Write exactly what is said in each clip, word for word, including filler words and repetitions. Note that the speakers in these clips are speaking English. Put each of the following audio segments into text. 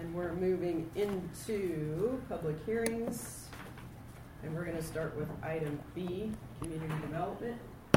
and we're moving into public hearings. And we're going to start with item B, community development.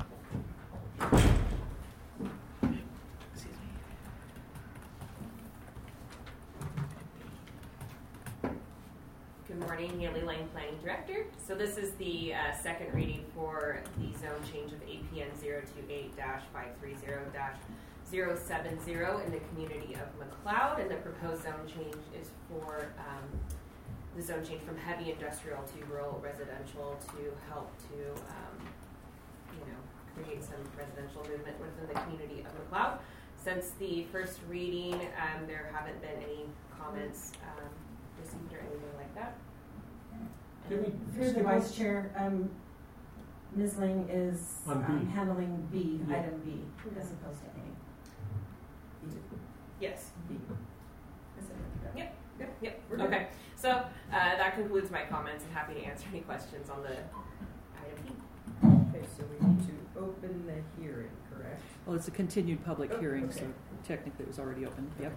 Good morning, Haley Lane, Planning Director. So this is the uh, second reading for the zone change of A P N zero two eight dash five three zero dash zero seven zero in the community of McLeod, and the proposed zone change is for um, the zone change from heavy industrial to rural residential to help to, um, you know, create some residential movement within the community of McLeod. Since the first reading, um, there haven't been any comments um, received or anything like that. Through the Vice Chair, um, Miz Ling is um, handling B, yeah. Item B, as opposed to A. Yes. B. Yep. Yep. Yep. Okay. So uh, that concludes my comments, and happy to answer any questions on the item B. Okay, so we need to open the hearing, correct? Well, it's a continued public oh, hearing, okay. so technically it was already open. Yep.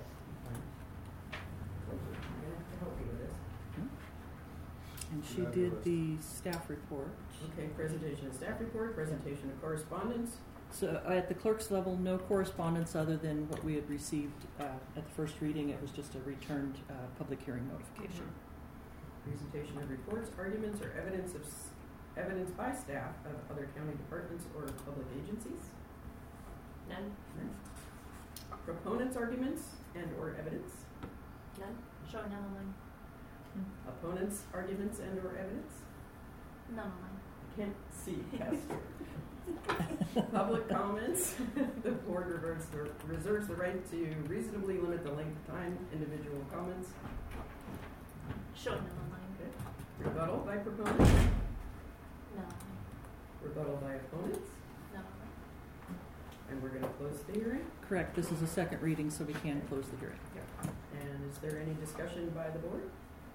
And she did the staff report. Okay, presentation of staff report, presentation of correspondence. So uh, at the clerk's level, no correspondence other than what we had received uh, at the first reading. It was just a returned uh, public hearing notification. Mm-hmm. Presentation of reports, arguments, or evidence of s- evidence by staff of other county departments or public agencies. None. None. Proponents' arguments and or evidence. None. Showing none online. Opponents' arguments and or evidence. None online. I can't see past here. Public comments. The board reserves the, reserves the right to reasonably limit the length of time individual comments. Showing none online. Okay. Rebuttal by proponents. None. Rebuttal by opponents. None. And we're going to close the hearing. Correct. This is a second reading, so we can close the hearing. Yeah. And is there any discussion by the board?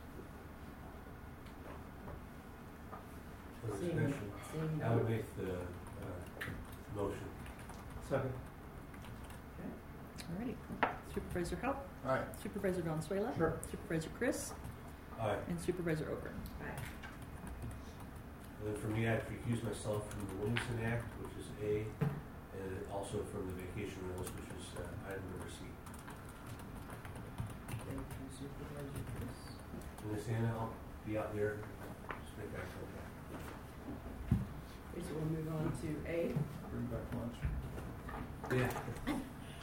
Seeing, seeing I would make the uh, motion. Second. Okay. Alrighty. Supervisor Haupt. Aye. Supervisor Valenzuela. Sure. Supervisor Chris. Aye. And Supervisor Ogren. Aye. And then for me, I have to recuse myself from the Williamson Act, which is A, and also from the vacation rentals, which is uh, item number C. Thank you, Supervisor Chris. And this Anna, I'll be out there. Just make that contact. Okay, so we'll move on to A. Bring back lunch. Yeah.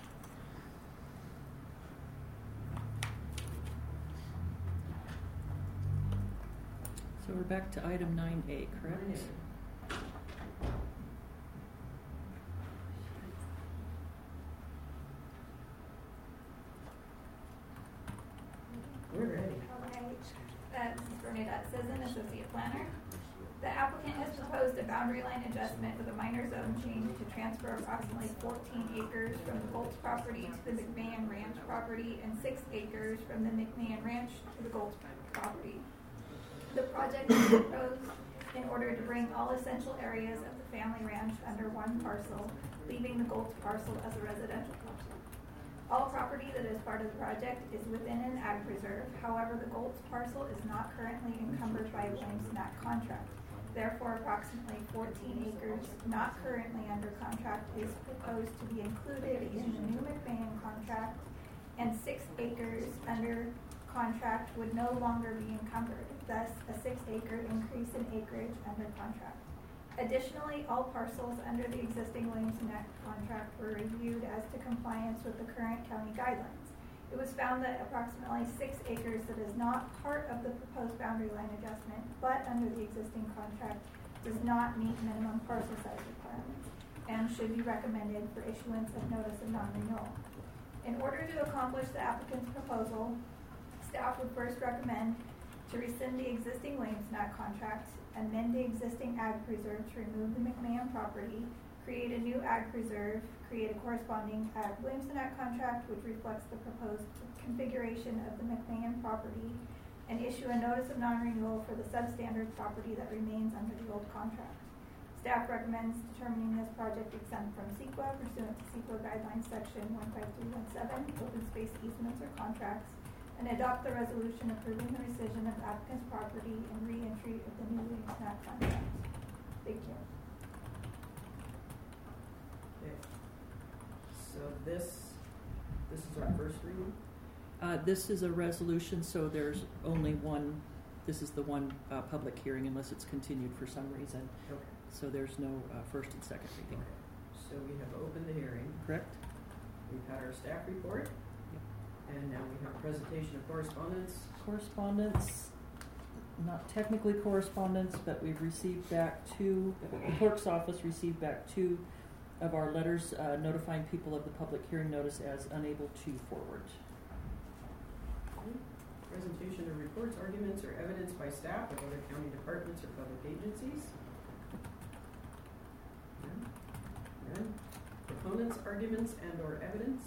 So we're back to item nine A, correct? nine A. We're ready. Okay. Uh, this is Bernadette Sisson, Associate Planner. The applicant has proposed a boundary line adjustment with a minor zone change to transfer approximately fourteen acres from the Goltz property to the McMahon Ranch property and six acres from the McMahon Ranch to the Goltz property. The project is proposed in order to bring all essential areas of the family ranch under one parcel, leaving the Goltz parcel as a residential parcel. All property that is part of the project is within an ag preserve. However, the Goltz parcel is not currently encumbered by a Williamson Act contract. Therefore, approximately fourteen acres not currently under contract is proposed to be included in the new McMahon contract, and six acres under contract would no longer be encumbered, thus a six-acre increase in acreage under contract. Additionally, all parcels under the existing Williamson Act contract were reviewed as to compliance with the current county guidelines. It was found that approximately six acres that is not part of the proposed boundary line adjustment, but under the existing contract, does not meet minimum parcel size requirements and should be recommended for issuance of notice of non-renewal. In order to accomplish the applicant's proposal, staff would first recommend to rescind the existing Williamson Act contract, amend the existing ag preserve to remove the McMahon property, create a new ag preserve, create a corresponding ag Williamson Act contract which reflects the proposed configuration of the McMahon property, and issue a notice of non-renewal for the substandard property that remains under the old contract. Staff recommends determining this project exempt from C E Q A pursuant to C E Q A Guidelines Section one five three one seven, open space easements or contracts, and adopt the resolution approving the rescission of the applicant's property and re-entry of the new Williams and Act contract. Thank you. Okay. So this, this is our first reading? Uh, this is a resolution, so there's only one, this is the one uh, public hearing unless it's continued for some reason. Okay. So there's no uh, first and second reading. Okay. So we have opened the hearing. Correct? We've had our staff report. Yep. And now we have presentation of correspondence. Correspondence, not technically correspondence, but we've received back two, the clerk's office received back two of our letters uh, notifying people of the public hearing notice as unable to forward. Okay. Presentation of reports, arguments, or evidence by staff of other county departments or public agencies. None. None. Proponents, arguments, and or evidence.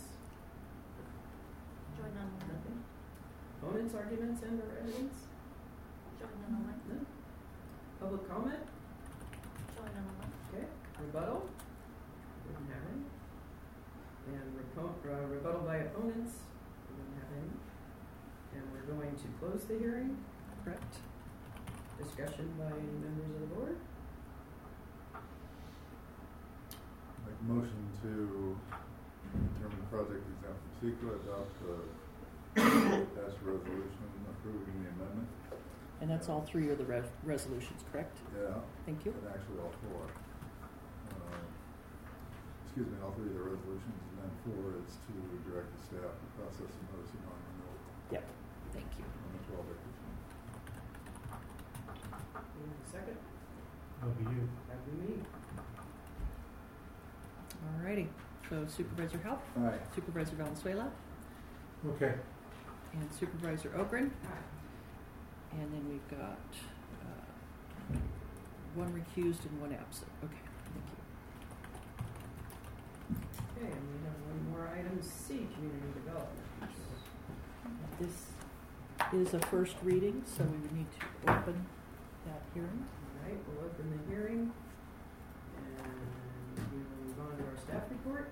Join online. Nothing. Opponents, arguments, and or evidence. Join online. None. Public comment. Join online. Okay. Rebuttal. Didn't have any. And repo- uh, rebuttal by opponents. We didn't have any. And we're going to close the hearing. Correct? Discussion by any members of the board. Make a motion to determine the project exempt from SEQA, adopt the attached resolution approving the amendment. And that's all three of the res- resolutions, correct? Yeah. Thank you. And actually all four. Uh, excuse me, all three of the resolutions, and then four is to direct the staff to process the notice of non-renewal Yep. Thank you. on the twelve acres. Any second? That'll be you. That'd be me. Alrighty. So Supervisor Halp, Aye. Supervisor Valenzuela, Okay. and Supervisor Ogren. Aye. And then we've got uh, one recused and one absent. Okay, thank you. Okay, and we have one more item C, community development. This is a first reading, so we would need to open that hearing. All right, we'll open the hearing. And we will move on to our staff report.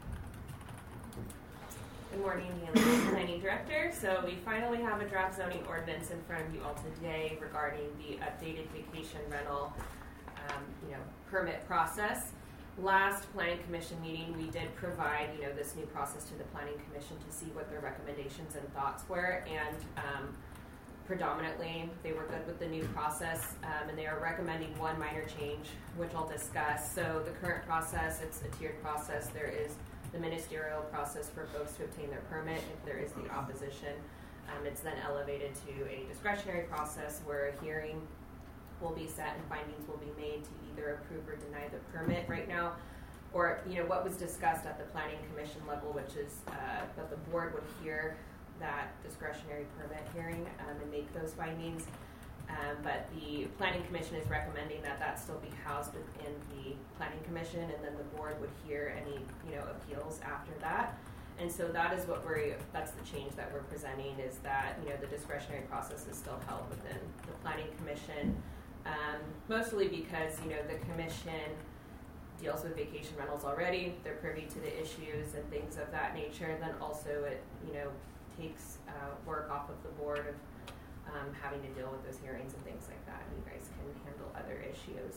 Good morning, Haley, Planning Director. So we finally have a draft zoning ordinance in front of you all today regarding the updated vacation rental, um, you know, permit process. Last Planning Commission meeting, we did provide, you know, this new process to the Planning Commission to see what their recommendations and thoughts were, and um, predominantly they were good with the new process, um, and they are recommending one minor change, which I'll discuss. So the current process, it's a tiered process. There is the ministerial process for folks to obtain their permit. If there is the opposition, um, it's then elevated to a discretionary process where a hearing will be set and findings will be made to either approve or deny the permit right now, or you know what was discussed at the Planning Commission level, which is uh, that the board would hear that discretionary permit hearing um, and make those findings. Um, but the Planning Commission is recommending that that still be housed within the Planning Commission, and then the board would hear any, you know, appeals after that. And so that is what we're, that's the change that we're presenting, is that, you know, the discretionary process is still held within the Planning Commission, um, mostly because, you know, the commission deals with vacation rentals already. They're privy to the issues and things of that nature. And then also it, you know, takes uh, work off of the board of Um, having to deal with those hearings and things like that, and you guys can handle other issues.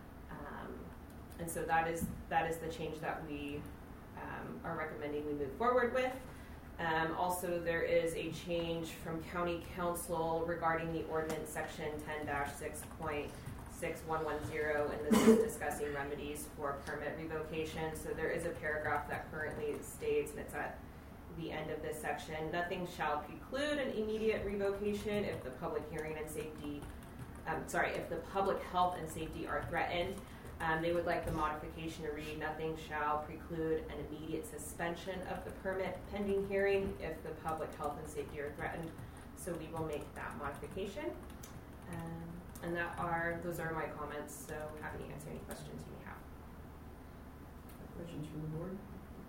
Um, and so that is that is the change that we um, are recommending we move forward with. Um, also, there is a change from County Council regarding the ordinance section ten dash six point six one one zero, and this is discussing remedies for permit revocation. So there is a paragraph that currently states, and it's at the end of this section, nothing shall preclude an immediate revocation if the public hearing and safety, um, sorry, if the public health and safety are threatened. Um, they would like the modification to read, nothing shall preclude an immediate suspension of the permit pending hearing if the public health and safety are threatened. So we will make that modification. Um, and that are, those are my comments, so happy to answer any questions you may have. Questions from the board?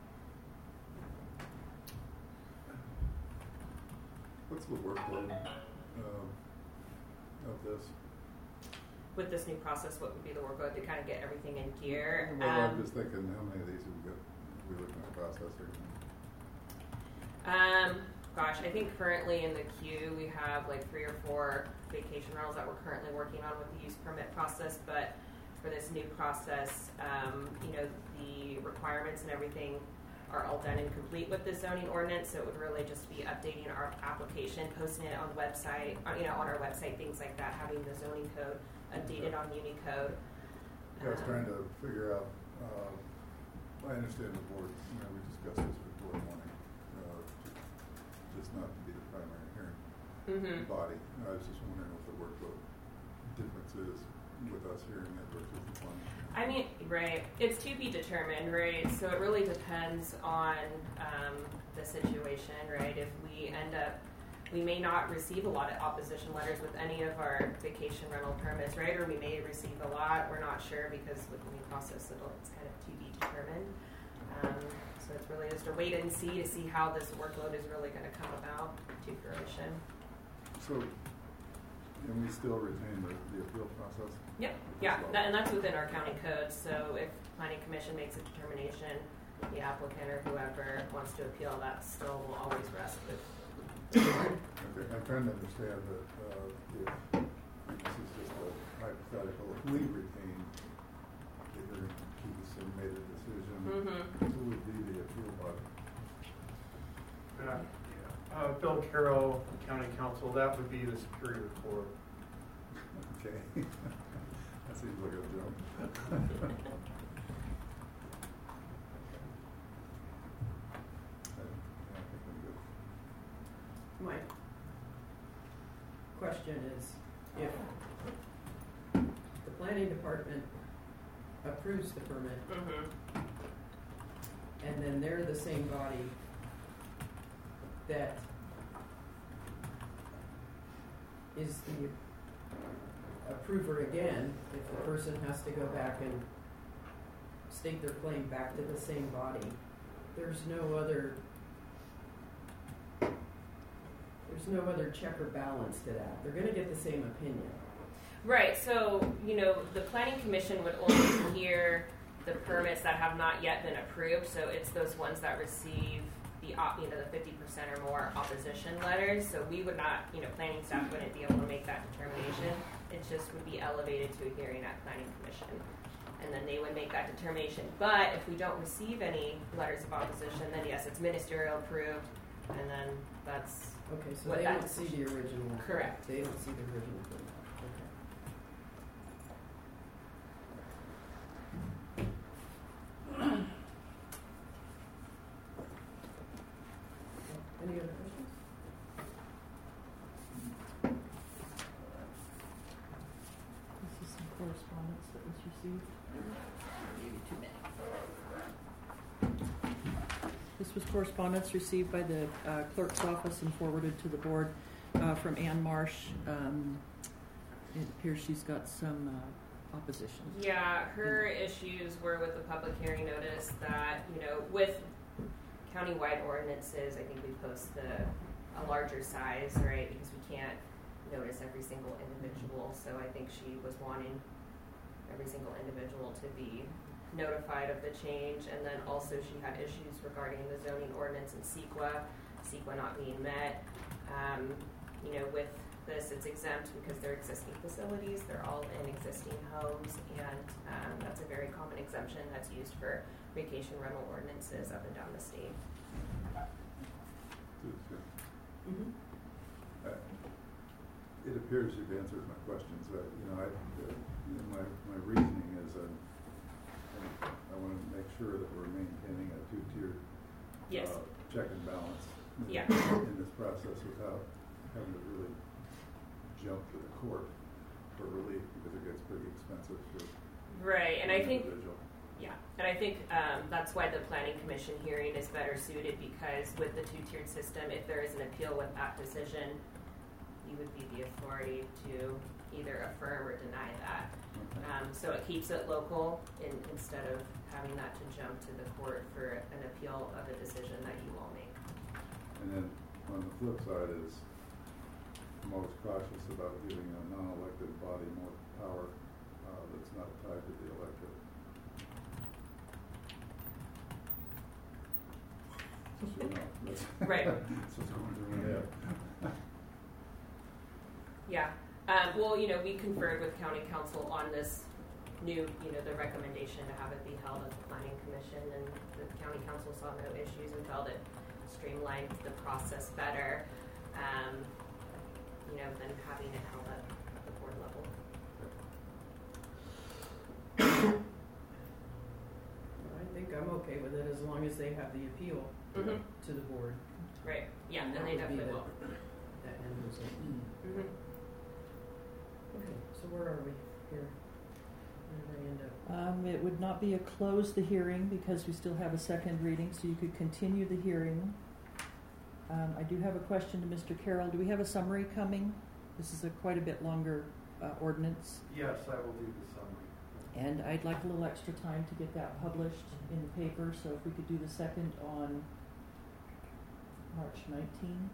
What's the workload um, of this? With this new process, what would be the workload to kind of get everything in gear? Well, um, I'm just thinking, how many of these have we got, we looking at processing? Um, gosh, I think currently in the queue we have like three or four vacation rentals that we're currently working on with the use permit process, but for this new process, um, you know, the requirements and everything are all done and complete with the zoning ordinance, so it would really just be updating our application, posting it on the website, uh, you know, on our website, things like that, having the zoning code updated on Unicode. I was Um, trying to figure out, uh, I understand the board, you know, we discussed this before morning, uh, just not to be the primary hearing Mhm. body. I was just wondering what the workload difference is with us hearing it versus the planning. I mean, right, it's to be determined, right? So it really depends on um, the situation, right? If we end up, we may not receive a lot of opposition letters with any of our vacation rental permits, right? Or we may receive a lot, we're not sure, because with the new process, it'll, it's kind of to be determined. Um, so it's really just a wait and see to see how this workload is really going to come about to fruition. So, and we still retain the, the appeal process? Yep, yeah, that, and that's within our county code, so if planning commission makes a determination, the applicant or whoever wants to appeal, that still will always rest with the board. Okay, I'm trying to understand that, uh, if, this is just a hypothetical, if we retain the hearing piece and made a decision, Mhm. who would be the appeal body? Uh, yeah. uh, Bill Carroll, County Council, that would be the Superior Court. Okay. That seems like a jump. I think I'm good. My question is, if the planning department approves the permit, Mhm. and then they're the same body that is the approver again, if the person has to go back and state their claim back to the same body, there's no other there's no other check or balance to that. They're gonna get the same opinion. Right, so, you know, the planning commission would only hear the permits that have not yet been approved, so it's those ones that receive the, op- you know, the fifty percent or more opposition letters, so we would not, you know, planning staff wouldn't be able to make that determination. It just would be elevated to a hearing at planning commission, and then they would make that determination. But if we don't receive any letters of opposition, then yes, it's ministerial approved, and then that's Okay, so What they that don't see the original. Correct. They don't see the original permit. Okay. Any other questions? This is some correspondence that was received. Maybe too many. This was correspondence received by the uh, clerk's office and forwarded to the board uh, from Ann Marsh. Um, it appears she's got some uh, opposition. Yeah, her issues were with the public hearing notice that, you know, with countywide ordinances, I think we post the a larger size, right? Because we can't notice every single individual. So I think she was wanting every single individual to be notified of the change. And then also she had issues regarding the zoning ordinance in CEQA, CEQA not being met. Um, you know, with this, it's exempt because they're existing facilities. They're all in existing homes, and um, that's a very common exemption that's used for vacation rental ordinances up and down the state. Mm-hmm. Uh, It appears you've answered my questions. Uh, you know, I, uh, you know, my, my reasoning is uh, I want to make sure that we're maintaining a two-tiered Yes. uh, check and balance in, Yeah. in this process without having to really jump to the court for relief, because it gets pretty expensive for Right, and I think individual. Yeah, and I think um, that's why the planning commission hearing is better suited, because with the two-tiered system, if there is an appeal with that decision, you would be the authority to either affirm or deny that. Okay. Um, so it keeps it local in, instead of having that to jump to the court for an appeal of a decision that you all make. And then on the flip side is I'm always cautious about giving a non-elected body more power uh, that's not tied to the electorate. Just so we know. That's- Right. So it's going to run out. Yeah. Um, well, you know, we conferred with county council on this new, you know, the recommendation to have it be held at the planning commission, and the county council saw no issues and felt it streamlined the process better, um, you know, than having it held at the board level. I think I'm okay with it as long as they have the appeal Mm-hmm. to the board. Right. Yeah, And and that they would be definitely the- will. That end was an E. Mm-hmm. Okay, so where are we here? Where did I end up? Um, it would not be a close the hearing because we still have a second reading, so you could continue the hearing. Um, I do have a question to Mister Carroll. Do we have a summary coming? This is a quite a bit longer uh, ordinance, Yes, I will do the summary. and I'd like a little extra time to get that published in the paper, so if we could do the second on March nineteenth,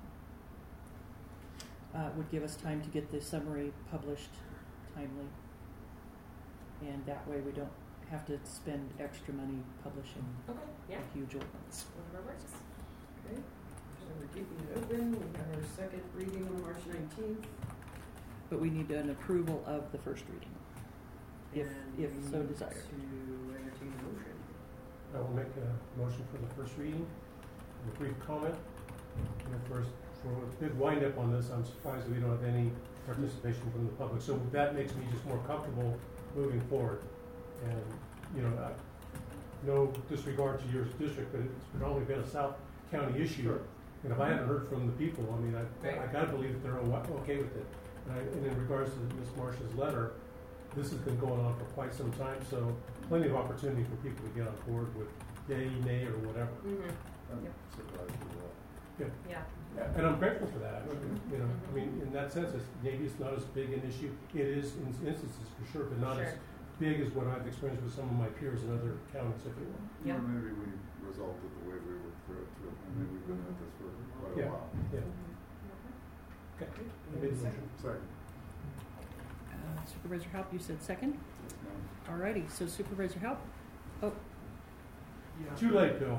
uh, would give us time to get the summary published timely. And that way we don't have to spend extra money publishing Okay. Yeah. a huge ordinance. Whatever works. Okay, so we're keeping it open. We have our second reading on March nineteenth. But we need an approval of the first reading, if, if so desired. To entertain a motion. I will make a motion for the first reading, a brief comment. And first, for a big wind-up on this, I'm surprised we don't have any participation from the public. So that makes me just more comfortable moving forward. And, you know, I, no disregard to your district, but it's probably been a South County issue. Sure. And if I haven't heard from the people, I mean, I, Right. I gotta believe that they're o- okay with it. And, I, and in regards to Miz Marsh's letter, this has been going on for quite some time, so plenty of opportunity for people to get on board with yay, nay, or whatever. Mm-hmm. I'm Yep. surprised as well. Yeah. And I'm grateful for that. I mean, you know, I mean, in that sense, it's, maybe it's not as big an issue. It is in instances for sure, but not as Sure. big as what I've experienced with some of my peers in other counties, if you will. Yeah. Or maybe we resolved it the way we worked through it, too. I mean, we've been at this for quite a Yeah. while. Yeah. Okay. I made the motion. Second. Uh, Supervisor Halp, you said second? Yes, ma'am. Alrighty, so Supervisor Halp? Oh, Too late, Bill.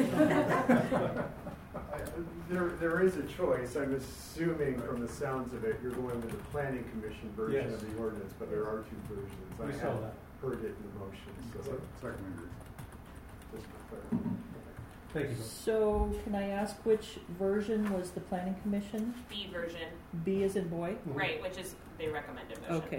I- There, there is a choice. I'm assuming from the sounds of it, you're going with the planning commission version Yes. of the ordinance, but there are two versions. We I saw have that. heard it in the motion, so Se- Second agree. just for clarity. Thank you, Bill. so can I ask which version was the planning commission? B version. B as in boy? Mhm. Right, which is the recommended motion. Okay.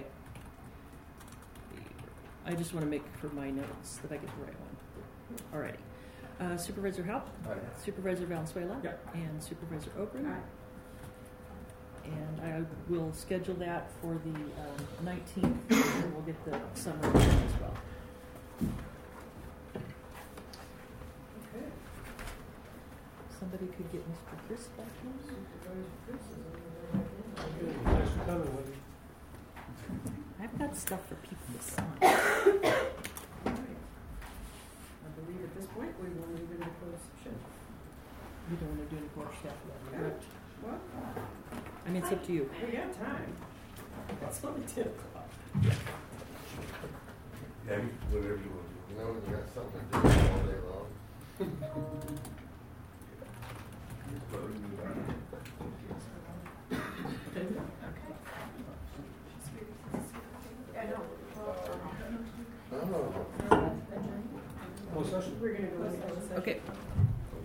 I just want to make for my notes that I get the right one. Alrighty. Uh, Supervisor Halp? Aye. Supervisor Valenzuela? Yep. And Supervisor Ogren? Aye. And I will schedule that for the um, nineteenth, and we'll get the summary as well. Okay. Somebody could get Mister Chris back here? Supervisor Chris is on the way Good. back in. Thanks for coming, Wendy. I've got stuff for people to sign. All right. I believe at this point we will move into closed session. You don't want to do any more stuff, correct? What? I mean, it's up to you. We got time. It's only ten o'clock. Yeah, whatever you want to do. You know, when you got something to do all day long.